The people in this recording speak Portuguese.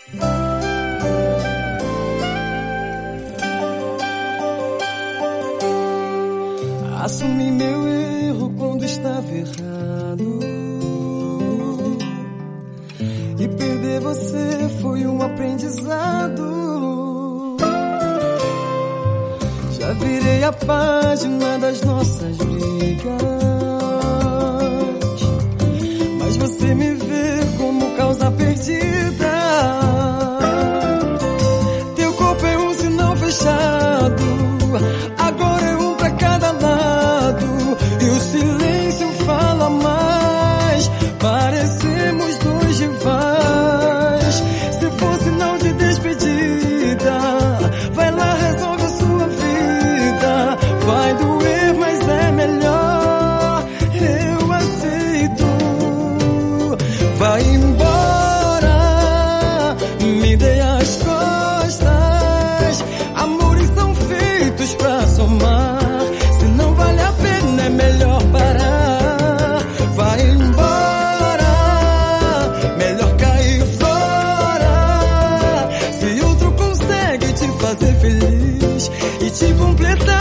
Assumi meu erro quando estava errado, e perder você foi um aprendizado. Já virei a página das nossas brigas, mas você me vê como causa perdida. Teu corpo é um sinal fechado, agora é um pra cada lado, e o silêncio fala mais. Parecemos dois rivais. Se for sinal de despedida, vai lá, resolve a sua vida. Vai doer, mas é melhor, eu aceito. Vai embora, me dê as costas. Amores são feitos pra somar, se não vale a pena é melhor parar. Vai embora, melhor cair fora. Se outro consegue te fazer feliz e te completar,